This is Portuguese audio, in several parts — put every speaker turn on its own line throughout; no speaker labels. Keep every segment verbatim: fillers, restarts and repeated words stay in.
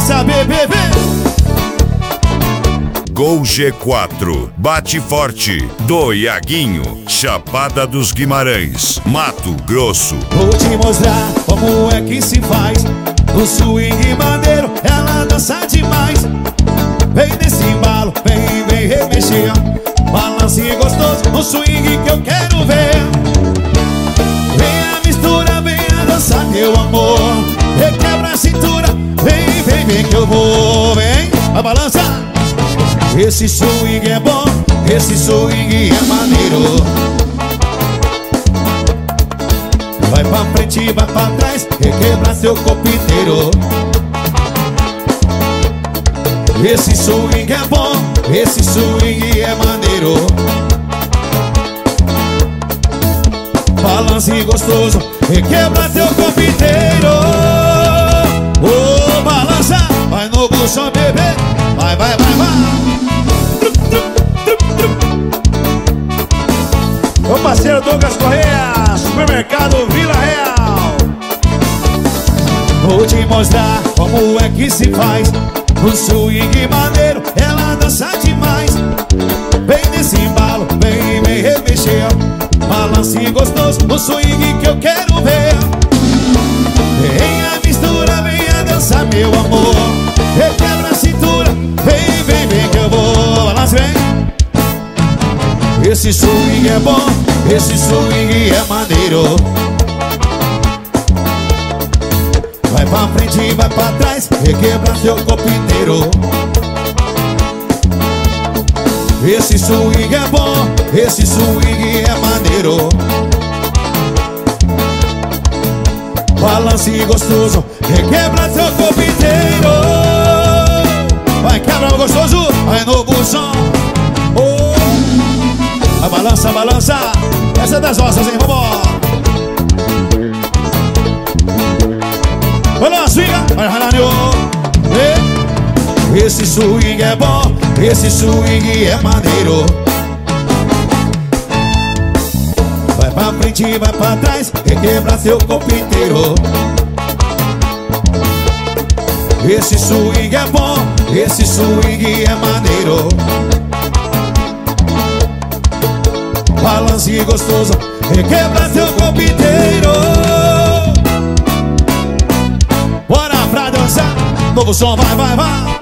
balança, bebê,
Gol G quatro, Bate Forte, do Iaguinho, Chapada dos Guimarães, Mato Grosso.
Vou te mostrar como é que se faz o swing maneiro, ela dança demais. Vem nesse embalo, vem, vem remexer, balance gostoso, o swing que eu quero ver. Vem a mistura, vem a dança, meu amor, requebra a cintura, vem, vem, vem que eu vou, vem, vai balançar. Esse swing é bom, esse swing é maneiro. Vai pra frente, vai pra trás, requebra seu corpo inteiro. Esse swing é bom, esse swing é maneiro. Balance gostoso, requebra teu corpo inteiro. Ô, oh, balança, vai no buchão, bebê. Vai, vai, vai, vai.
Meu parceiro Douglas Correia, Supermercado Vila Real.
Vou te mostrar como é que se faz um swing maneiro, ela dança demais. Vem nesse embalo, vem, vem remexer, balance gostoso, o swing que eu quero ver. Vem a mistura, vem a dança, meu amor, requebra a cintura, vem, vem, vem que eu vou, balance, vem. Esse swing é bom, esse swing é maneiro. Vai pra frente, vai pra trás, requebra seu corpo inteiro. Esse swing é bom, esse swing é maneiro. Balance gostoso, requebra seu corpo inteiro. Vai, quebra gostoso, vai no buchão. Oh. A balança, balança, essa é das nossas, hein, vamos. Balança, fica, vai ralanho. Esse swing é bom, esse swing é maneiro. Vai pra frente, vai pra trás, requebra seu corpo inteiro. Esse swing é bom, esse swing é maneiro. Balance gostoso, requebra seu corpo inteiro. Bora pra dançar, novo som, vai, vai, vai.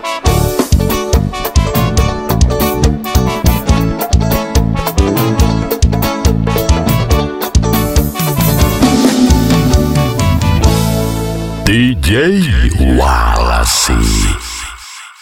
D J Uau.